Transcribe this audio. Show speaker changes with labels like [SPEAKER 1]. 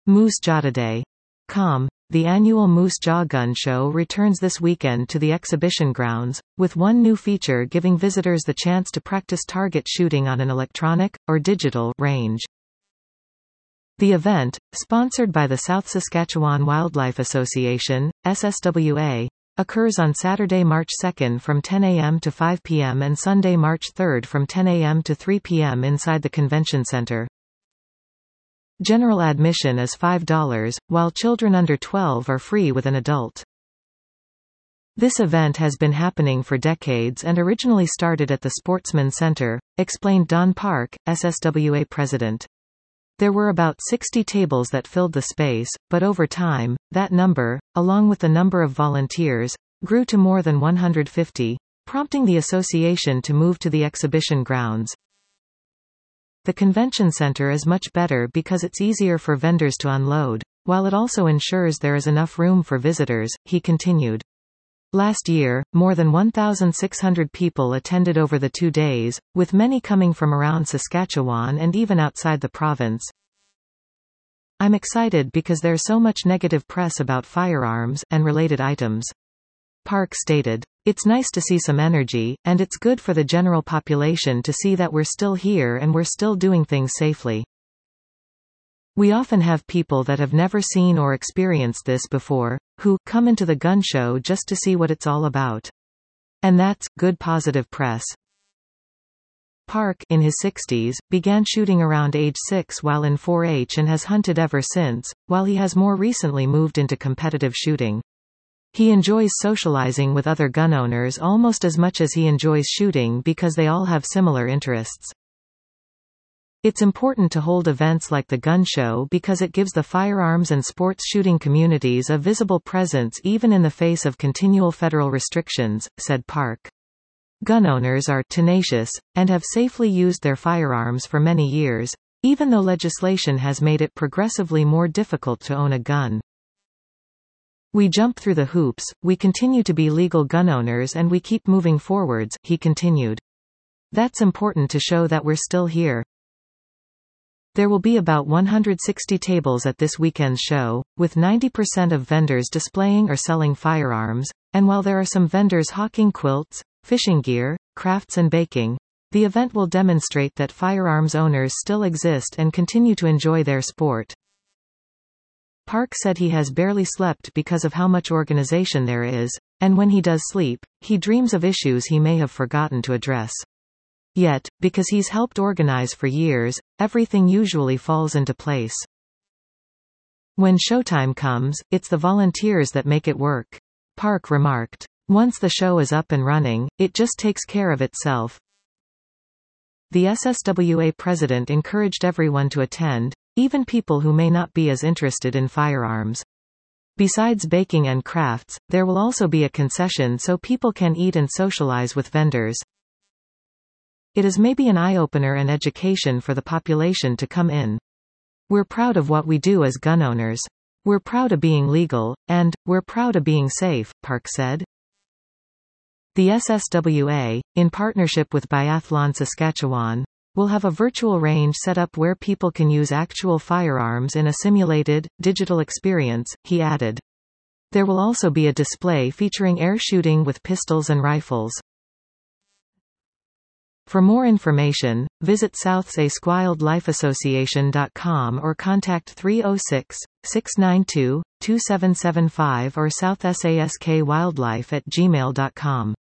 [SPEAKER 1] Moose Jaw Day. The annual Moose Jaw Gun Show returns this weekend to the exhibition grounds, with one new feature giving visitors the chance to practice target shooting on an electronic, or digital, range. The event, sponsored by the South Saskatchewan Wildlife Association, SSWA, occurs on Saturday, March 2 from 10 a.m. to 5 p.m. and Sunday, March 3 from 10 a.m. to 3 p.m. inside the convention center. General admission is $5, while children under 12 are free with an adult. This event has been happening for decades and originally started at the Sportsman Center, explained Don Park, SSWA president. There were about 60 tables that filled the space, but over time, that number, along with the number of volunteers, grew to more than 150, prompting the association to move to the exhibition grounds. The convention center is much better because it's easier for vendors to unload, while it also ensures there is enough room for visitors, he continued. Last year, more than 1,600 people attended over the 2 days, with many coming from around Saskatchewan and even outside the province. I'm excited because there's so much negative press about firearms and related items. Park stated. It's nice to see some energy, and it's good for the general population to see that we're still here and we're still doing things safely. We often have people that have never seen or experienced this before, who come into the gun show just to see what it's all about. And that's good positive press. Park, in his 60s, began shooting around age 6 while in 4-H and has hunted ever since, while he has more recently moved into competitive shooting. He enjoys socializing with other gun owners almost as much as he enjoys shooting because they all have similar interests. It's important to hold events like the gun show because it gives the firearms and sports shooting communities a visible presence even in the face of continual federal restrictions, said Park. Gun owners are tenacious, and have safely used their firearms for many years, even though legislation has made it progressively more difficult to own a gun. We jump through the hoops, we continue to be legal gun owners and we keep moving forwards, he continued. That's important to show that we're still here. There will be about 160 tables at this weekend's show, with 90% of vendors displaying or selling firearms, and while there are some vendors hawking quilts, fishing gear, crafts and baking, the event will demonstrate that firearms owners still exist and continue to enjoy their sport. Park said he has barely slept because of how much organization there is, and when he does sleep, he dreams of issues he may have forgotten to address. Yet, because he's helped organize for years, everything usually falls into place. When showtime comes, it's the volunteers that make it work, Park remarked. Once the show is up and running, it just takes care of itself. The SSWA president encouraged everyone to attend, even people who may not be as interested in firearms. Besides baking and crafts, there will also be a concession so people can eat and socialize with vendors. It is maybe an eye-opener and education for the population to come in. We're proud of what we do as gun owners. We're proud of being legal, and we're proud of being safe, Park said. The SSWA, in partnership with Biathlon Saskatchewan, will have a virtual range set up where people can use actual firearms in a simulated, digital experience, he added. There will also be a display featuring air shooting with pistols and rifles. For more information, visit southsaskWildlifeAssociation.com or contact 306-692-2775 or southsaskWildlife@gmail.com.